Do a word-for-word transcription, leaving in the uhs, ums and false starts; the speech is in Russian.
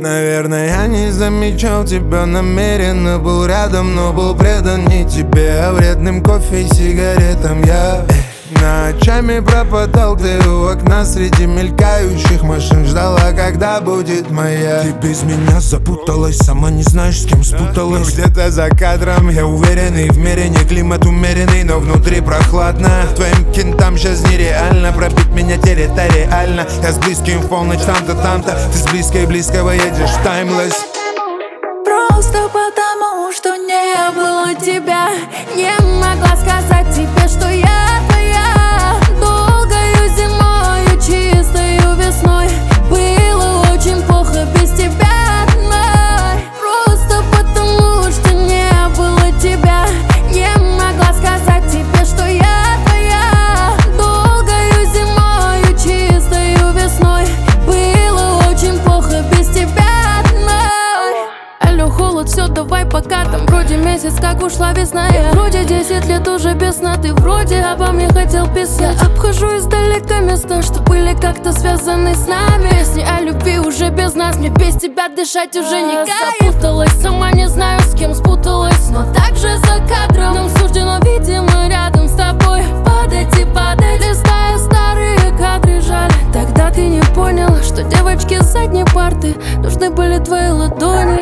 Наверное, я не замечал тебя намеренно. Был рядом, но был предан не тебе, а вредным кофе и сигаретам. Я ночами пропадал ты у окна среди мелькающих машин. Ждала, когда будет моя. Ты без меня запуталась, сама не знаешь, с кем спуталась. Но где-то за кадром я уверенный, в мире не климат умеренный, но внутри прохладно. Твоим кентам сейчас нереально пробить меня территориально. Я с близким в полночь там-то, там-то. Ты с близкой близкого едешь в таймлесс. Просто потому, что не было тебя, не могла сказать тебе, что я твоя. Долгою зимою, чистою весной было очень плохо без тебя одной. Просто потому, что не было тебя, не могла сказать тебе, что я твоя. Долгою зимою, чистою весной было очень плохо без тебя одной. Алло, холод, все, давай пока. Там вроде месяц, как ушла весна. Я вроде десять лет уже без сна. Ты вроде обо мне хотел писать. Я обхожу издалека места, что были как-то связаны с нами. Песни о любви уже без нас. Мне без тебя дышать уже не кайф. Запуталась, сама не знаю, с кем спуталась, но также за кадром нам суждено, видимо, рядом с тобой падать и падать. Листая старые кадры, жаль, тогда ты не понял, что девочки с задней парты нужны были твои ладони.